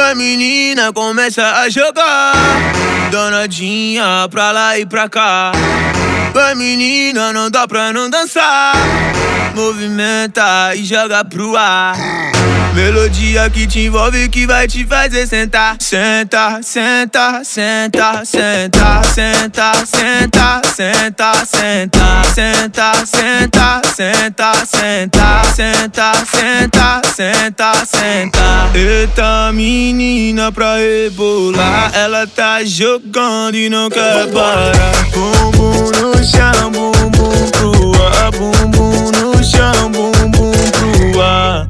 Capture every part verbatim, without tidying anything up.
A menina começa a jogar, danadinha pra lá e pra cá. A menina não dá pra não dançar, movimenta e joga pro ar. Melodia que te envolve, que vai te fazer sentar. Senta, senta, senta, senta, senta, senta, senta, senta, senta, senta, senta, senta, senta, senta, senta, senta. Eita menina pra rebolar, ela tá jogando e não quer parar. Bumbum no chão, bumbum pro ar, bumbum no chão, bumbum pro ar.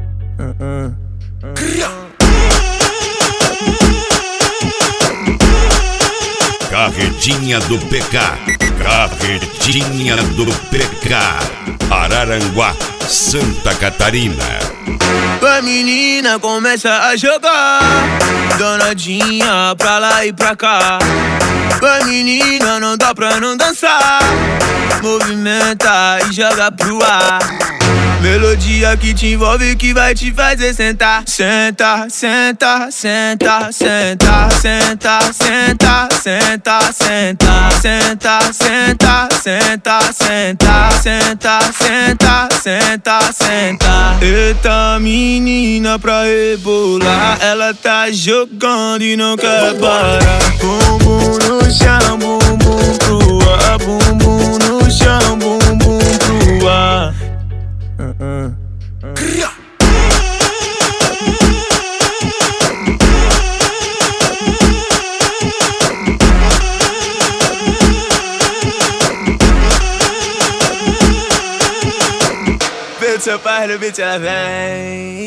Carretinha do P K, Carretinha do P K, Araranguá, Santa Catarina. A menina começa a jogar, danadinha pra lá e pra cá. A menina não dá pra não dançar, movimenta e joga pro ar. Melodia que te envolve, que vai te fazer sentar. Senta, senta, senta, senta, senta, senta, senta, senta, senta, senta, senta, senta, senta, senta, senta, senta. Eita menina pra rebolar, ela tá jogando e não quer parar. Bumbum no chão, bumbum pro ar, bumbum no chão, bumbum pro ar. Beat seu pai no beat, ela vem.